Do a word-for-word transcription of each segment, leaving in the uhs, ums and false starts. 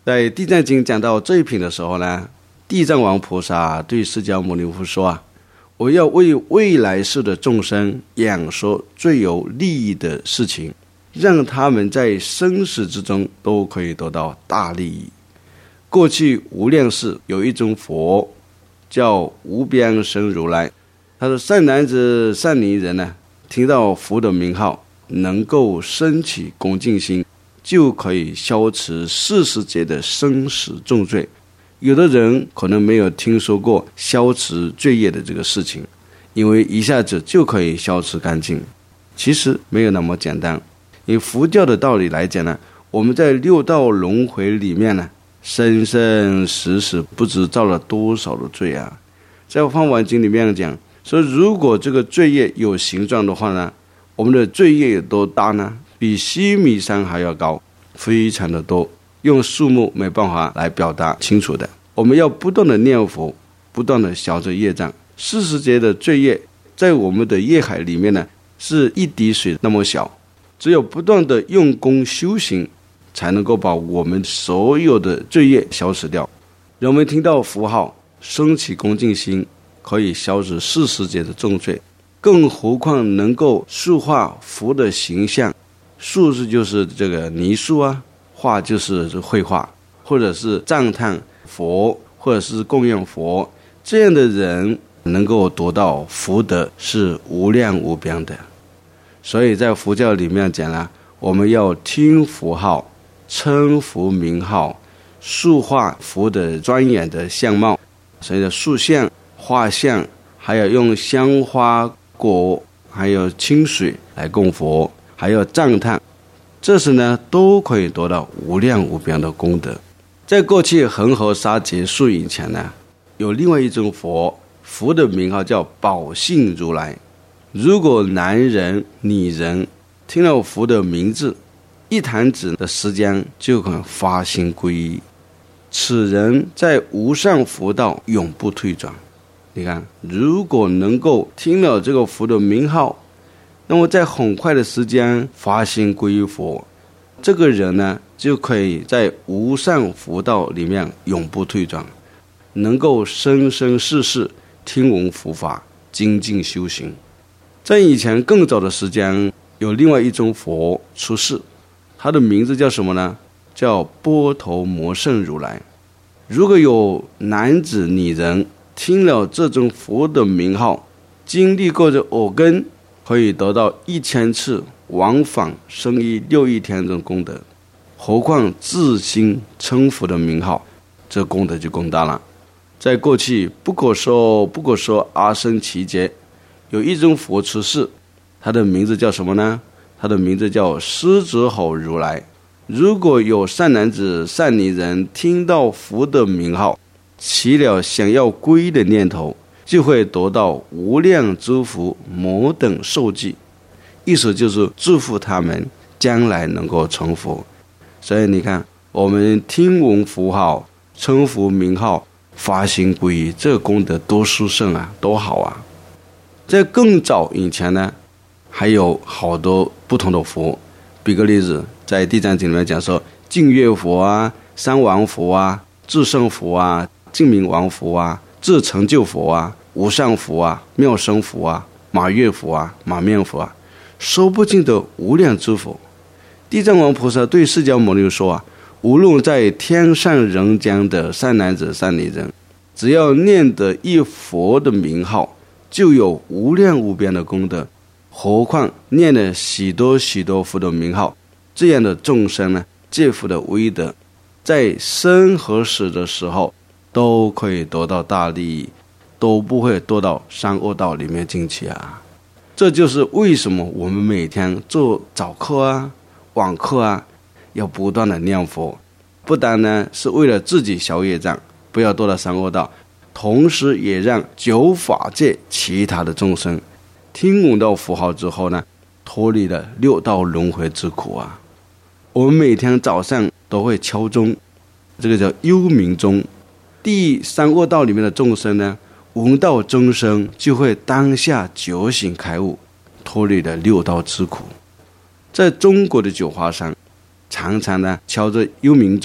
在地藏经讲到这一品的时候呢，地藏王菩萨对释迦牟尼佛说啊，我要为未来世的众生演说最有利益的事情，让他们在生死之中都可以得到大利益。过去无量世有一种佛叫无边身如来，他说善男子善女人呢，听到佛的名号能够升起恭敬心，就可以消除世世界的生死重罪。有的人可能没有听说过消除罪业的这个事情，因为一下子就可以消除干净，其实没有那么简单。以佛教的道理来讲呢，我们在六道轮回里面呢，生生死死不知造了多少的罪啊。在梵网经里面讲说，如果这个罪业有形状的话呢，我们的罪业有多大呢？比须弥山还要高，非常的多，用数目没办法来表达清楚的。我们要不断的念佛，不断的消这业障。四十劫的罪业在我们的业海里面呢，是一滴水那么小，只有不断的用功修行，才能够把我们所有的罪业消除掉。人们听到佛号升起恭敬心，可以消除四十劫的重罪，更何况能够塑化佛的形象。塑是就是这个泥塑啊，画就是绘画，或者是赞叹佛，或者是供养佛，这样的人能够得到福德是无量无边的。所以在佛教里面讲了，我们要听佛号，称佛名号，塑化佛的庄严的相貌，所以的塑像、画像，还有用香花果还有清水来供佛，还有赞叹，这时呢都可以得到无量无边的功德。在过去恒河沙结束以前呢，有另外一种佛，佛的名号叫宝性如来。如果男人女人听到佛的名字，一弹指的时间就可能发心皈依，此人在无上佛道永不退转。你看，如果能够听了这个佛的名号，那么在很快的时间发心皈依佛，这个人呢就可以在无上佛道里面永不退转，能够生生世世听闻佛法，精进修行。在以前更早的时间，有另外一种佛出世，他的名字叫什么呢？叫波头摩圣如来。如果有男子女人听了这种佛的名号，经历过这耳根，可以得到一千次往返生一六亿天的功德，何况自心称佛的名号，这功德就更大了。在过去不可说不可说阿僧祇劫，有一种佛出世，他的名字叫什么呢？他的名字叫狮子吼如来。如果有善男子善女人听到佛的名号，起了想要皈依的念头，就会得到无量诸佛摩等受记，意思就是祝福他们将来能够成佛。所以你看，我们听闻佛号，称佛名号，发心皈依，这个功德多殊胜啊，多好啊！在更早以前呢，还有好多不同的佛。比个例子，在地藏经里面讲说，净月佛啊、三王佛啊、至圣佛啊、净明王佛啊、至成就佛啊、无上佛啊、妙生佛啊、马月佛啊、马面佛啊，说不尽的无量诸佛。地藏王菩萨对释迦牟尼说啊，无论在天上人间的善男子善女人，只要念得一佛的名号，就有无量无边的功德，何况念了许多许多佛的名号，这样的众生呢，这佛的威德，在生和死的时候都可以得到大利益，都不会堕到三恶道里面进去啊。这就是为什么我们每天做早课啊、晚课啊，要不断的念佛，不单呢是为了自己消业障，不要堕到三恶道，同时也让九法界其他的众生听闻到佛号之后呢，脱离了六道轮回之苦啊。我们每天早上都会敲钟，这个叫幽冥钟。第三恶道里面的众生呢，闻到钟声就会当下觉醒开悟，脱离了六道之苦。在中国的酒华山，常常呢敲着幽冥钟啊，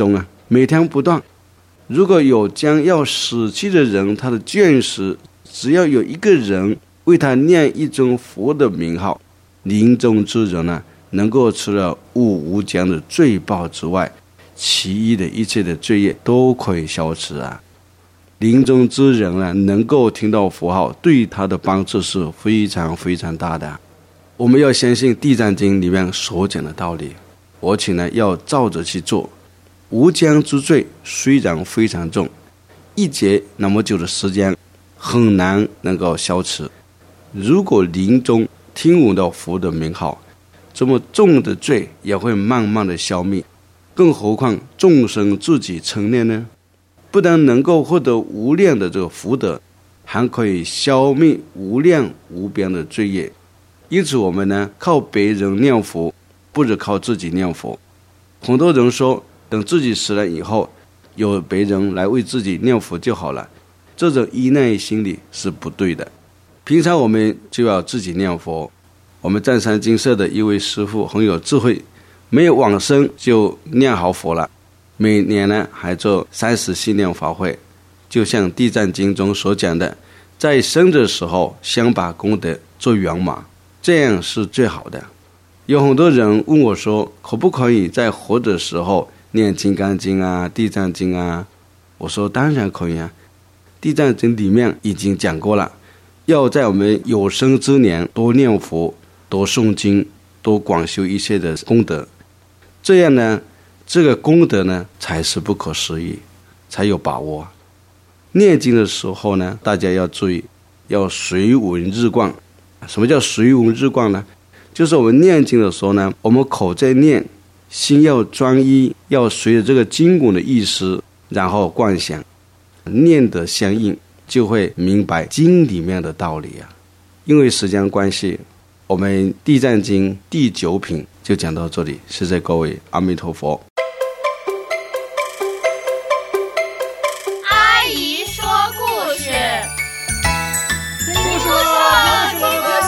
每天不断。如果有将要死去的人他的卷时，只要有一个人为他念一尊佛的名号，临终之人呢，能够除了误无疆的罪报之外，其余的一切的罪业都可以消除啊。临终之人呢，能够听到佛号，对他的帮助是非常非常大的。我们要相信《地藏经》里面所讲的道理，而且呢，要照着去做。无疆之罪虽然非常重，一劫那么久的时间很难能够消除。如果临终听闻到佛的名号，这么重的罪也会慢慢的消灭。更何况众生自己成念呢？不但能够获得无量的这个福德，还可以消灭无量无边的罪业。因此我们呢，靠别人念佛不如靠自己念佛。很多人说等自己死了以后，有别人来为自己念佛就好了，这种依赖心理是不对的。平常我们就要自己念佛。我们湛山精舍的一位师父很有智慧，没有往生就念好佛了。每年呢还做三十系念法会，就像《地藏经》中所讲的，在生的时候先把功德做圆满，这样是最好的。有很多人问我说，可不可以在活的时候念金刚经啊、地藏经啊？我说当然可以啊。地藏经里面已经讲过了，要在我们有生之年多念佛、多诵经、多广修一切的功德，这样呢，这个功德呢才是不可思议，才有把握。念经的时候呢，大家要注意，要随闻日观。什么叫随闻日观呢？就是我们念经的时候呢，我们口在念，心要专一，要随着这个经文的意思，然后观想，念得相应，就会明白经里面的道理啊。因为时间关系，我们地藏经第九品就讲到这里，谢谢各位，阿弥陀佛。 阿姨说故事，听故事，听故事。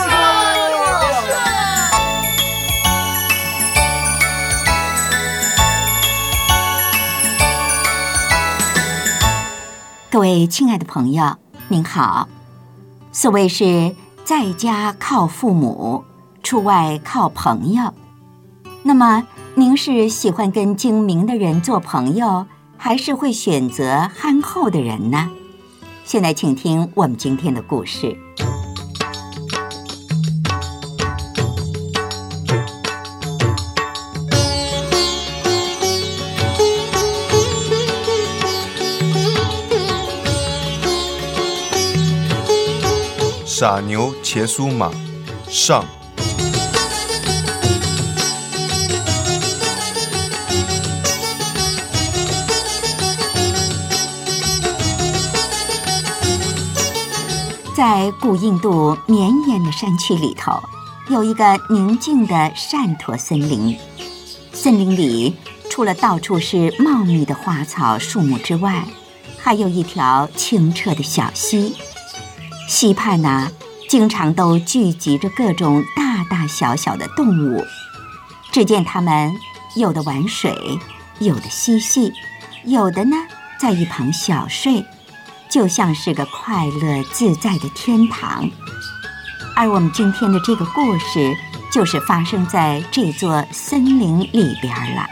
各位亲爱的朋友，您好。所谓是在家靠父母，出外靠朋友。那么您是喜欢跟精明的人做朋友，还是会选择憨厚的人呢？现在请听我们今天的故事。 傻牛茄酥马上。 在古印度绵延的山区里头，有一个宁静的善陀森林。森林里除了到处是茂密的花草树木之外，还有一条清澈的小溪。溪畔呢，经常都聚集着各种大大小小的动物。只见它们有的玩水，有的嬉戏，有的呢在一旁小睡，就像是个快乐自在的天堂。而我们今天的这个故事，就是发生在这座森林里边了。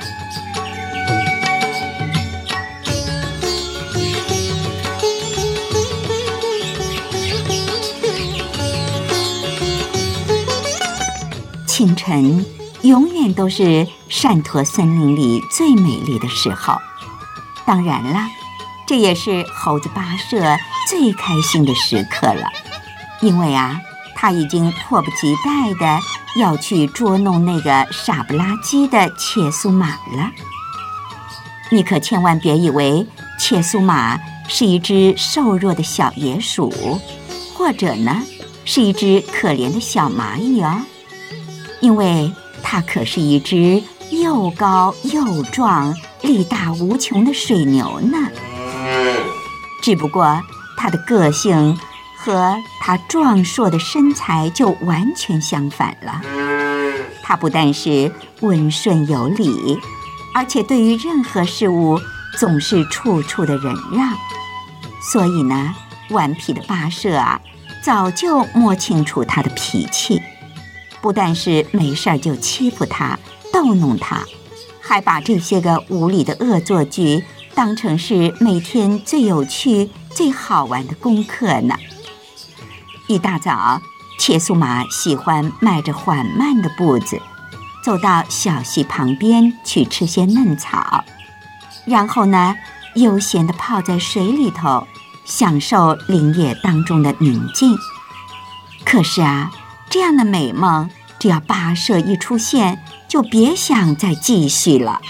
清晨永远都是善陀森林里最美丽的时候，当然了，这也是猴子巴舍最开心的时刻了，因为啊，他已经迫不及待的要去捉弄那个傻不拉几的切苏马了。你可千万别以为切苏马是一只瘦弱的小野鼠，或者呢是一只可怜的小蚂蚁哦，因为它可是一只又高又壮、力大无穷的水牛呢。只不过它的个性和它壮硕的身材就完全相反了。它不但是温顺有礼，而且对于任何事物总是处处的忍让，所以呢，顽皮的巴舍啊，早就摸清楚他的脾气，不但是没事就欺负他、逗弄他，还把这些个无理的恶作剧当成是每天最有趣、最好玩的功课呢。一大早，切苏玛喜欢迈着缓慢的步子，走到小溪旁边去吃些嫩草，然后呢，悠闲地泡在水里头，享受林野当中的宁静。可是啊，这样的美梦，只要巴舍一出现，就别想再继续了。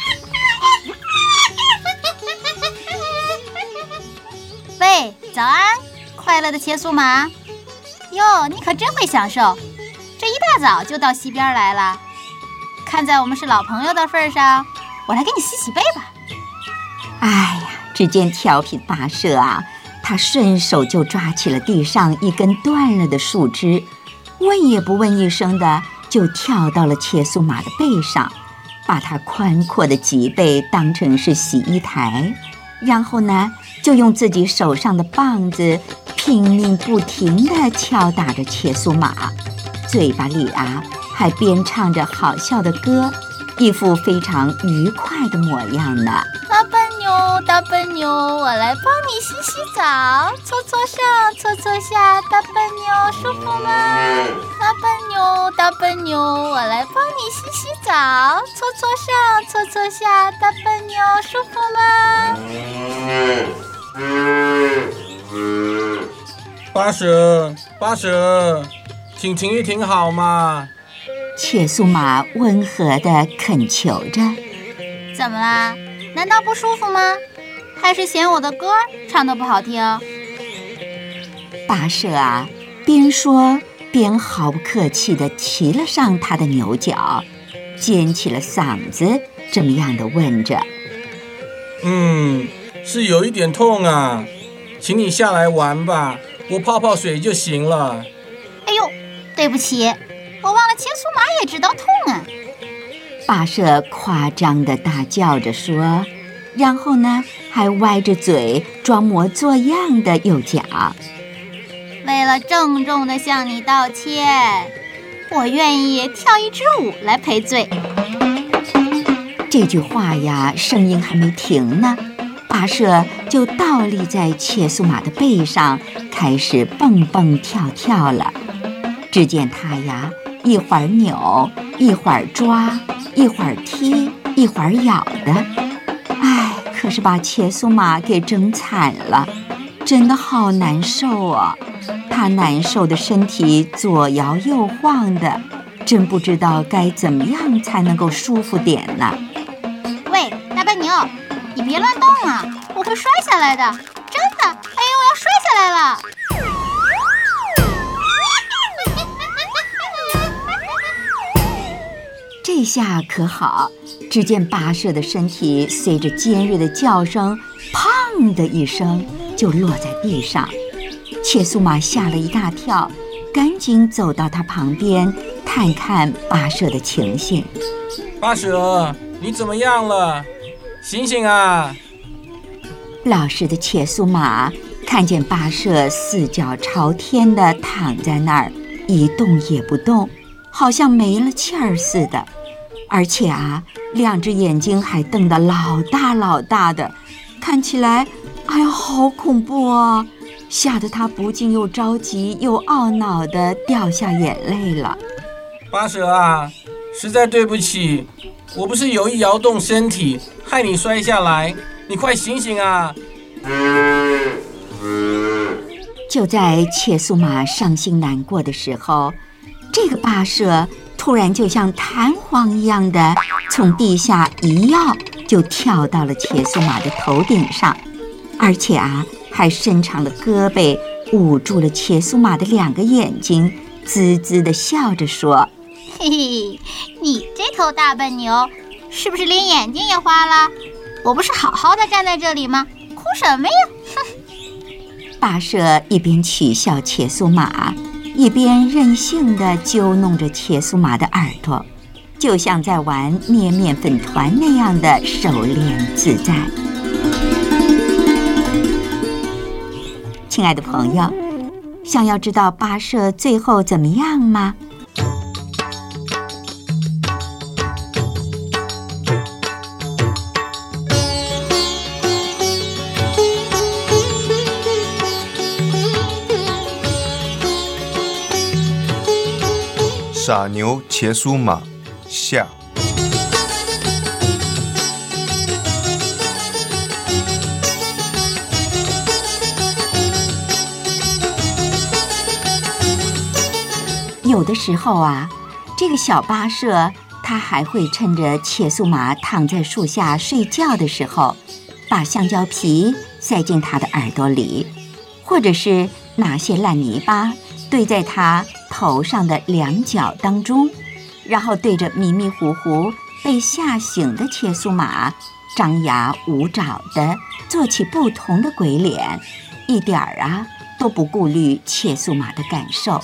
喂，早安，快乐的切苏玛。哟，你可真会享受，这一大早就到溪边来了。看在我们是老朋友的份上，我来给你洗洗背吧。 哎呀，只见调皮巴舍啊，他顺手就抓起了地上一根断了的树枝，问也不问一声的就跳到了切苏玛的背上，把他宽阔的脊背当成是洗衣台，然后呢，就用自己手上的棒子拼命不停地敲打着切苏玛，嘴巴里啊还边唱着好笑的歌，一副非常愉快的模样呢。 大笨牛，大笨牛，我来帮你洗洗澡，搓搓上，搓搓下，大笨牛舒服吗？大笨牛，大笨牛，我来帮你洗洗澡，搓搓上，搓搓下，大笨牛舒服吗？巴舍，巴舍，请停一停好吗？ 切苏玛温和地恳求着。 怎么啦？难道不舒服吗？还是嫌我的歌唱得不好听？ 巴舍啊，边说边毫不客气地骑了上他的牛角，尖起了嗓子，这么样地问着。 嗯，是有一点痛啊，请你下来玩吧，我泡泡水就行了。 哎呦，对不起，我忘了切苏玛也知道痛啊。 巴舍夸张地大叫着说，然后呢，还歪着嘴装模作样的又讲： 为了郑重地向你道歉，我愿意跳一支舞来赔罪。 这句话呀，声音还没停呢，巴舍就倒立在切苏玛的背上，开始蹦蹦跳跳了。只见他呀，一会儿扭，一会儿抓，一会儿踢，一会儿咬的，哎，可是把切苏玛给整惨了，真的好难受啊！他难受的身体左摇右晃的，真不知道该怎么样才能够舒服点呢。 喂，大笨牛，你别乱动啊，我会摔下来的，真的！哎呦，我要摔下来了！ 这下可好，只见巴舍的身体随着尖锐的叫声，砰的一声就落在地上。切苏玛吓了一大跳，赶紧走到他旁边，探看巴舍的情形。 巴舍，你怎么样了？醒醒啊！ 老实的切苏玛看见巴舍四脚朝天地躺在那儿，一动也不动，好像没了气儿似的，而且啊，两只眼睛还瞪得老大老大的，看起来，哎呀，好恐怖啊！吓得他不禁又着急又懊恼地掉下眼泪了。 巴舍啊，实在对不起，我不是有意摇动身体，害你摔下来，你快醒醒啊！ 就在切苏玛伤心难过的时候，这个巴舍突然就像弹簧一样的从地下一跃，就跳到了切苏玛的头顶上，而且啊，还伸长了胳膊捂住了切苏玛的两个眼睛，滋滋地笑着说： 嘿嘿，你这头大笨牛，是不是连眼睛也花了？我不是好好的站在这里吗？哭什么呀？哼！ 巴舍一边取笑切苏玛，一边任性地揪弄着切苏玛的耳朵，就像在玩捏面粉团那样的熟练自在。 亲爱的朋友，想要知道巴舍最后怎么样吗？ 傻牛茄酥马下。 有的时候啊，这个小巴舍他还会趁着茄酥马躺在树下睡觉的时候，把香蕉皮塞进他的耳朵里，或者是拿些烂泥巴堆在他头上的两角当中，然后对着迷迷糊糊被吓醒的茄酥马张牙舞爪地做起不同的鬼脸，一点儿啊都不顾虑茄酥马的感受。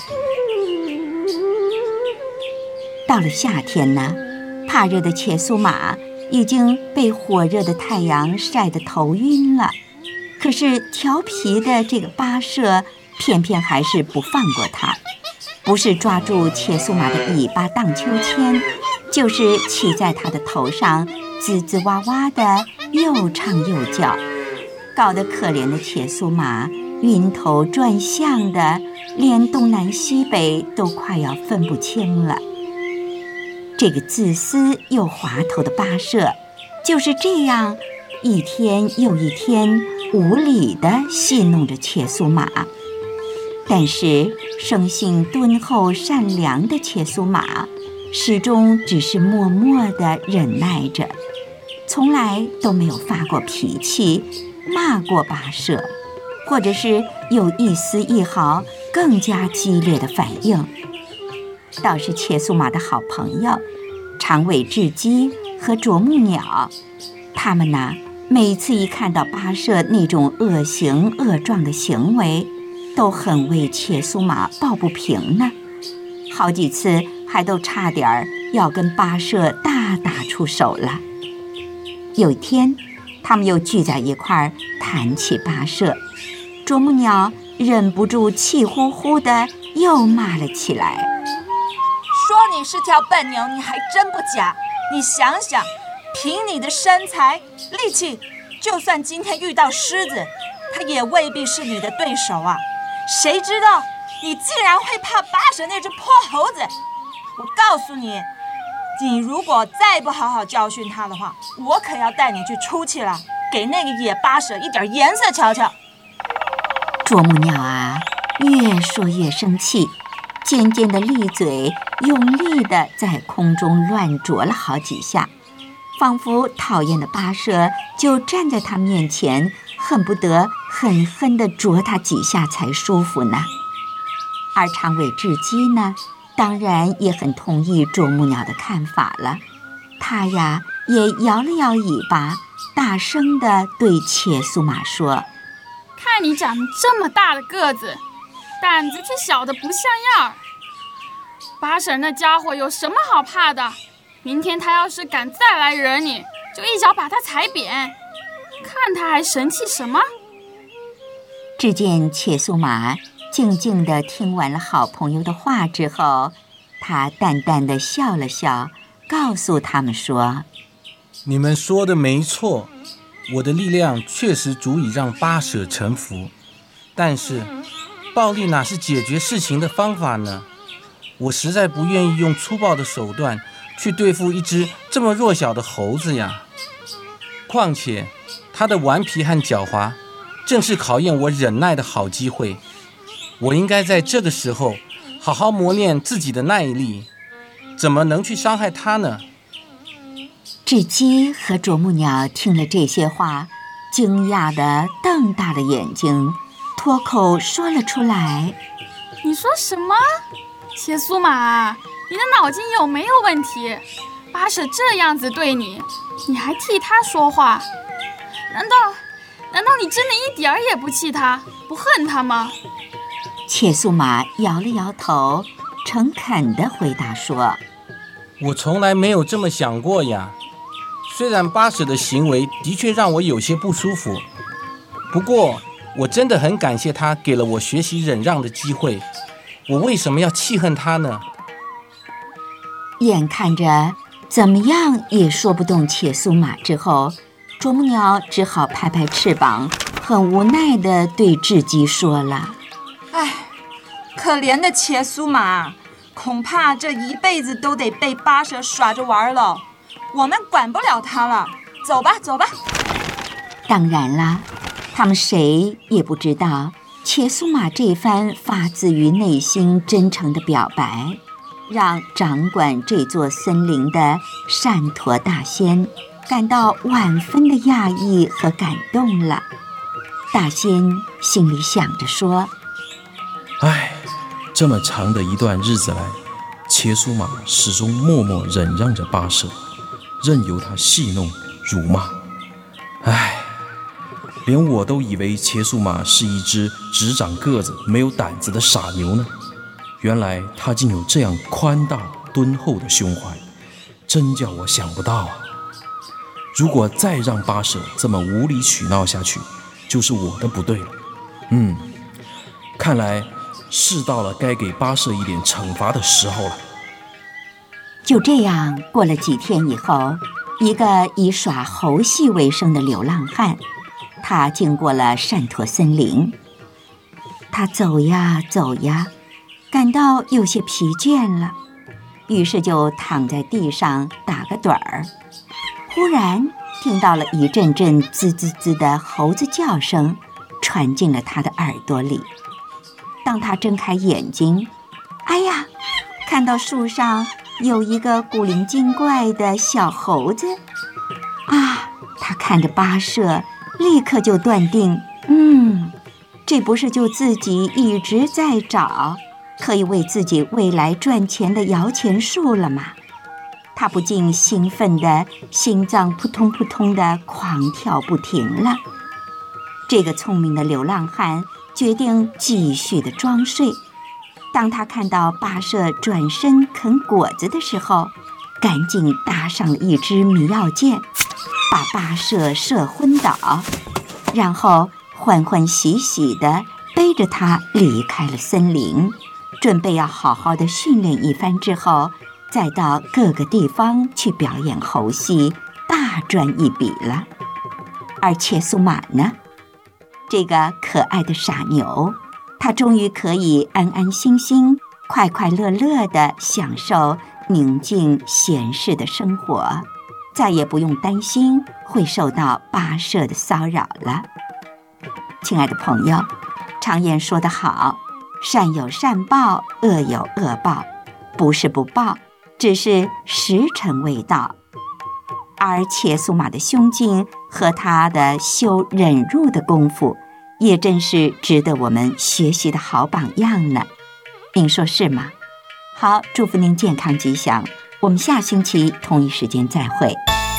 到了夏天呢，怕热的茄酥马已经被火热的太阳晒得头晕了，可是调皮的这个巴舍偏偏还是不放过他，不是抓住茄酥马的尾巴荡秋千，就是骑在他的头上滋滋哇哇的又唱又叫，搞得可怜的茄酥马晕头转向的，连东南西北都快要分不清了。这个自私又滑头的巴舍就是这样一天又一天无理地戏弄着茄酥马，但是生性敦厚善良的茄酥马始终只是默默地忍耐着，从来都没有发过脾气，骂过巴舍，或者是有一丝一毫更加激烈的反应。倒是茄酥马的好朋友长尾雉鸡和啄木鸟，他们呢，每次一看到巴舍那种恶行恶状的行为，都很为茄酥马抱不平呢，好几次还都差点要跟巴舍大打出手了。有一天，他们又聚在一块儿谈起巴舍，啄木鸟忍不住气呼呼的又骂了起来。 说你是条笨牛，你还真不假。你想想，凭你的身材力气，就算今天遇到狮子，它也未必是你的对手啊。谁知道你竟然会怕巴舍那只破猴子。我告诉你，你如果再不好好教训他的话，我可要带你去出气了，给那个野巴舍一点颜色瞧瞧。 啄木鸟啊，越说越生气，尖尖的利嘴用力地在空中乱啄了好几下，仿佛讨厌的巴舍就站在他面前，恨不得狠狠地啄他几下才舒服呢。而长尾雉鸡呢，当然也很同意啄木鸟的看法了，他呀也摇了摇尾巴，大声地对茄酥马说： 看你长这么大的个子，胆子却小得不像样儿。巴舍那家伙有什么好怕的？明天他要是敢再来惹你，就一脚把他踩扁。看他还神气什么？ 只见茄酥马静静地听完了好朋友的话之后，他淡淡地笑了笑，告诉他们说： 你们说的没错，我的力量确实足以让巴舍臣服，但是暴力哪是解决事情的方法呢？我实在不愿意用粗暴的手段去对付一只这么弱小的猴子呀。况且它的顽皮和狡猾正是考验我忍耐的好机会，我应该在这个时候好好磨练自己的耐力，怎么能去伤害它呢？ 雉鸡和啄木鸟听了这些话，惊讶地瞪大了眼睛，脱口说了出来： 你说什么？茄酥马，你的脑筋有没有问题？巴舍这样子对你，你还替他说话？难道难道你真的一点儿也不气他，不恨他吗？ 茄酥马摇了摇头，诚恳地回答说： 我从来没有这么想过呀。虽然巴舍的行为的确让我有些不舒服，不过我真的很感谢他给了我学习忍让的机会，我为什么要气恨他呢？ 眼看着怎么样也说不动且苏马之后，啄木鸟只好拍拍翅膀，很无奈地对雉鸡说了： 唉，可怜的且苏马，恐怕这一辈子都得被巴蛇耍着玩了，我们管不了他了，走吧走吧。 当然啦，他们谁也不知道且苏马这番发自于内心真诚的表白，让掌管这座森林的善陀大仙感到万分的讶异和感动了。大仙心里想着说： 唉，这么长的一段日子来，且苏马始终默默忍让着巴蛇，任由他戏弄辱骂。唉，连我都以为且苏马是一只只长个子没有胆子的傻牛呢，原来他竟有这样宽大敦厚的胸怀，真叫我想不到啊！如果再让巴蛇这么无理取闹下去，就是我的不对了。嗯，看来是到了该给巴蛇一点惩罚的时候了。 就这样过了几天以后，一个以耍猴戏为生的流浪汉，他经过了善陀森林。他走呀走呀，感到有些疲倦了，于是就躺在地上打个盹儿。忽然听到了一阵阵滋滋滋的猴子叫声传进了他的耳朵里。当他睁开眼睛，哎呀，看到树上有一个古灵精怪的小猴子啊！他看着巴舍，立刻就断定，嗯，这不是就自己一直在找可以为自己未来赚钱的摇钱树了吗？他不禁兴奋的心脏扑通扑通的狂跳不停了。这个聪明的流浪汉决定继续的装睡。当他看到巴舍转身啃果子的时候，赶紧搭上了一支迷药箭，把巴舍射昏倒，然后欢欢喜喜地背着他离开了森林，准备要好好的训练一番之后，再到各个地方去表演猴戏，大赚一笔了。而且苏马呢，这个可爱的傻牛，他终于可以安安心心、快快乐乐地享受宁静闲适的生活，再也不用担心会受到巴舍的骚扰了。亲爱的朋友，常言说得好，善有善报，恶有恶报，不是不报，只是时辰未到。而且苏马的胸襟和他的修忍辱的功夫，也真是值得我们学习的好榜样呢。您说是吗？好，祝福您健康吉祥，我们下星期同一时间再会。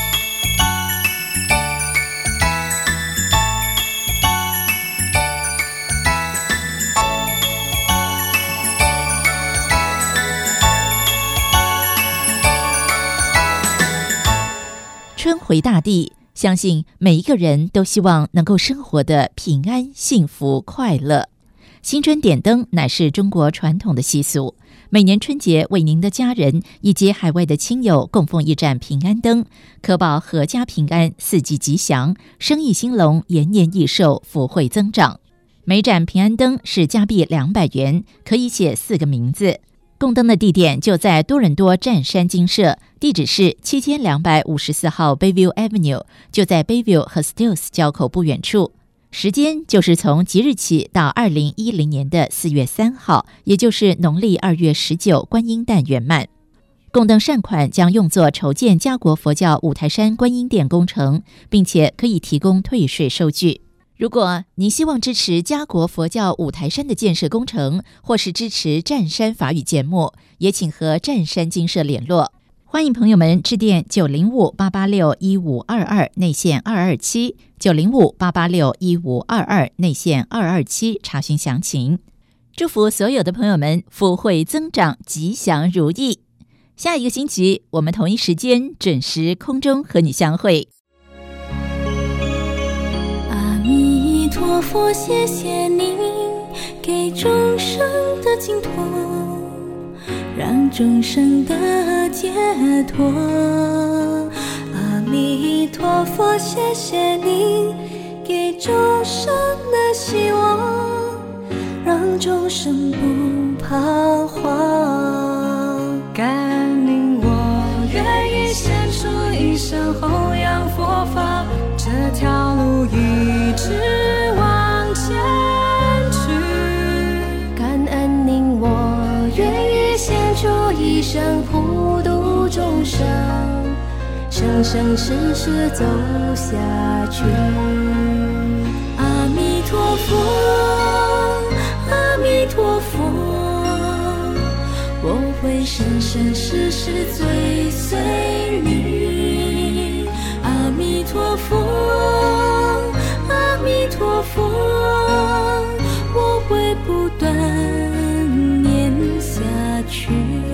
春回大地，相信每一个人都希望能够生活的平安、幸福、快乐。新春点灯乃是中国传统的习俗，每年春节为您的家人以及海外的亲友供奉一盏平安灯，可保阖家平安、四季吉祥、生意兴隆、延年益寿、福慧增长。每盏平安灯是加币两百元，可以写四个名字。供灯的地点就在多伦多湛山精舍，地址是七千两百五十四号 Bayview Avenue， 就在 Bayview 和 Stills 交口不远处。时间就是从即日起到二零一零年的四月三号，也就是农历二月十九观音诞圆满。供灯善款将用作筹建家国佛教五台山观音殿工程，并且可以提供退税收据。如果您希望支持家国佛教五台山的建设工程，或是支持湛山法语节目，也请和湛山精舍联络。欢迎朋友们致电九零五八八六一五二二内线二二七九零五八八六一五二二内线二二七查询详情。祝福所有的朋友们福慧增长，吉祥如意。下一个星期我们同一时间准时空中和你相会。 阿弥陀陀佛，谢谢您给众生的净土，让众生得解脱。阿弥陀佛，谢谢您给众生的希望，让众生不彷徨。感恩您，我愿意献出一生弘扬佛法，这条路一直往前去。感恩您，我愿意献出一生普度众生，生生世世走下去。阿弥陀佛，阿弥陀佛，我会生生世世追随你。阿弥陀佛，阿弥陀佛，我会不断念下去。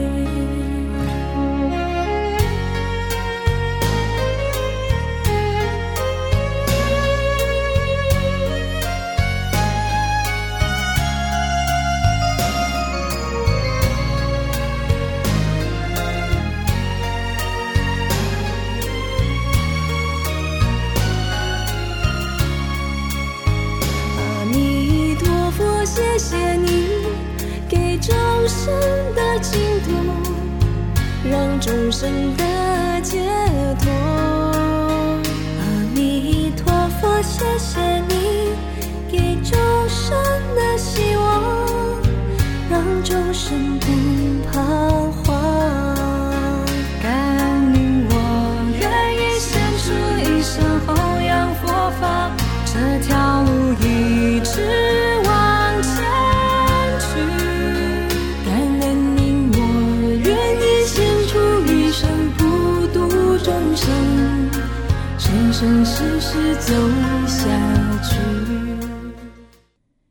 谢谢你给众生的净土，让众生的解脱。阿弥陀佛，谢谢你给众生的希望，让众生不彷徨。感恩您，我愿意献出一生弘扬佛法，这条路一直往前去。感恩您，我愿意献出一生普度众生，生生世世走下去。